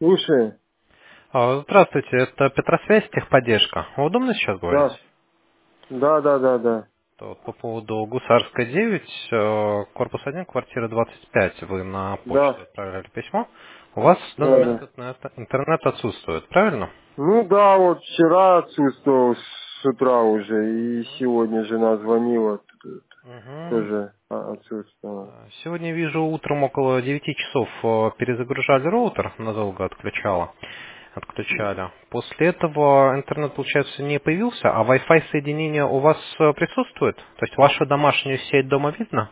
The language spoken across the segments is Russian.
Слушай, Здравствуйте, это Петросвязь, техподдержка. Удобно сейчас говорить? да, да. То по поводу Гусарская 9, корпус 1, квартира 25. Вы на почту Да, отправляли письмо. У вас в данный момент да. интернет отсутствует, правильно? Ну да, вот вчера отсутствовал с утра уже, и сегодня жена звонила, Мгм. тоже отсутствовала. Сегодня вижу утром около 9 часов перезагружали роутер, надолго отключали. После этого интернет, получается, не появился, а Wi-Fi соединение у вас присутствует? То есть вашу домашнюю сеть дома видно?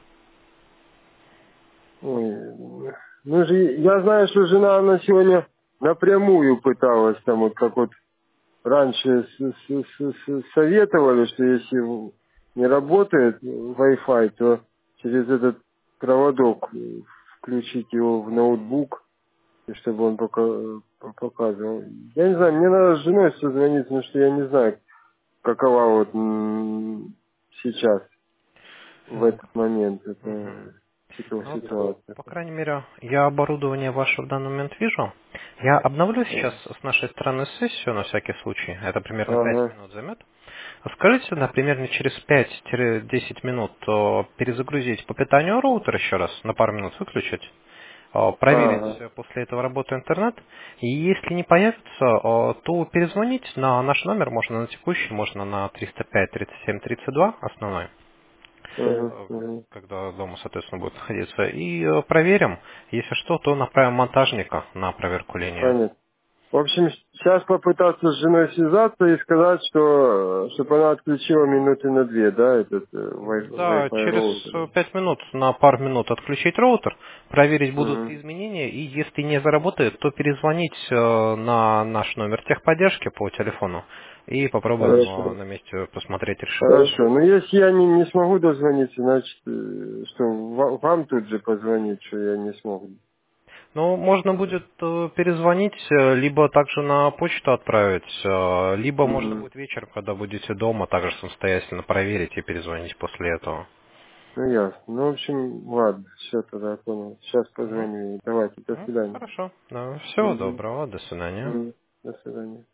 Ой, ну же, я знаю, что жена, она сегодня напрямую пыталась, там вот как вот раньше советовали, что если не работает Wi-Fi, то через этот проводок включить его в ноутбук, и чтобы он показывал. Я не знаю, мне надо с женой созвониться, потому что я не знаю, какова вот сейчас, в Ну, этот момент, мгм. эта Ну вот, ситуация. по крайней мере, я оборудование ваше в данный момент вижу. Я обновлю сейчас с нашей стороны сессию на всякий случай. Это примерно 5 Ага, минут займет. Скажите, например, мне через 5-10 минут перезагрузить по питанию роутер еще раз, на пару минут выключить, проверить ага. после этого работу интернет. И если не появится, то перезвонить на наш номер, можно на текущий, можно на 305-37-32 основной, Угу, э, угу. когда дома, соответственно, будет находиться. И проверим. Если что, то направим монтажника на проверку линии. Понятно. В общем, сейчас попытаться с женой связаться и сказать, что чтобы она отключила минуты на 2, да, этот Да, Wi-Fi через роутер. 5 минут, на пару минут отключить роутер, проверить, будут ли Угу. изменения, и если не заработает, то перезвонить на наш номер техподдержки по телефону и попробуем Хорошо. на месте посмотреть решение. Хорошо. Но если я не смогу дозвониться, значит, что вам тут же позвонить, что я не смог. Ну, можно будет перезвонить, либо также на почту отправить, либо можно Угу. будет вечером, когда будете дома, также самостоятельно проверить и перезвонить после этого. Ну, ясно. Ну, в общем, ладно, все тогда я понял. Сейчас Мгм. позвоню. Давайте, до свидания. Хорошо. Да, всего Угу. доброго, до свидания. Угу. До свидания.